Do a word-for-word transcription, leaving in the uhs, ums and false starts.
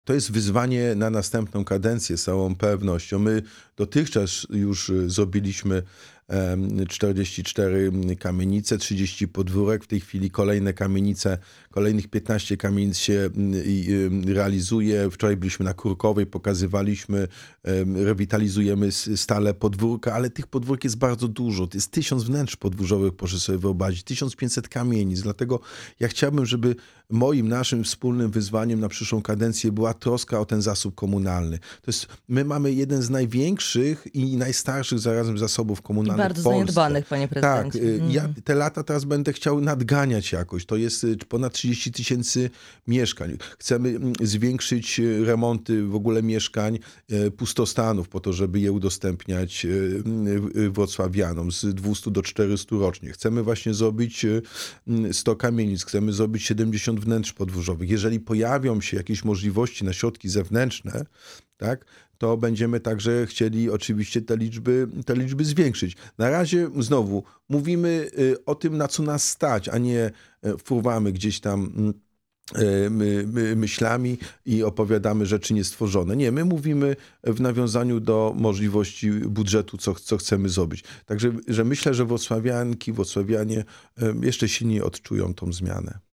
To jest wyzwanie na następną kadencję z całą pewnością. My dotychczas już zrobiliśmy em, czterdzieści cztery kamienice, trzydzieści podwórek. W tej chwili kolejne kamienice, kolejnych piętnaście kamienic się mm, i, ym, realizuje. Wczoraj byliśmy na Kurkowej, pokazywaliśmy, em, rewitalizujemy s- stale podwórka, ale tych podwórk jest bardzo dużo. To jest tysiąc wnętrz podwórzowych, proszę sobie wyobrazić, tysiąc pięćset kamienic. Dlatego ja chciałbym, żeby moim, naszym wspólnym wyzwaniem na przyszłą kadencję była troska o ten zasób komunalny. To jest, my mamy jeden z największych i najstarszych zarazem zasobów I komunalnych bardzo w Polsce. zaniedbanych, panie Tak, prezydencie. y, ja Mm. te lata teraz będę chciał nadganiać jakoś. To jest y, ponad trzydzieści tysięcy mieszkań. Chcemy mm, zwiększyć y, remonty w ogóle mieszkań, y, pustostanów po to, żeby je udostępniać y, y, wrocławianom z dwustu do czterystu rocznie. Chcemy właśnie zrobić y, mm, sto kamienic, chcemy zrobić siedemdziesiąt wnętrz podwórzowych. Jeżeli pojawią się jakieś możliwości na środki zewnętrzne, tak, to będziemy także chcieli oczywiście te liczby, te liczby zwiększyć. Na razie znowu mówimy y, o tym, na co nas stać, a nie y, fruwamy gdzieś tam mm, y, my, my, myślami i opowiadamy rzeczy niestworzone. Nie, my mówimy w nawiązaniu do możliwości budżetu, co, co chcemy zrobić. Także że myślę, że wrocławianki, wrocławianie y, jeszcze silniej odczują tą zmianę.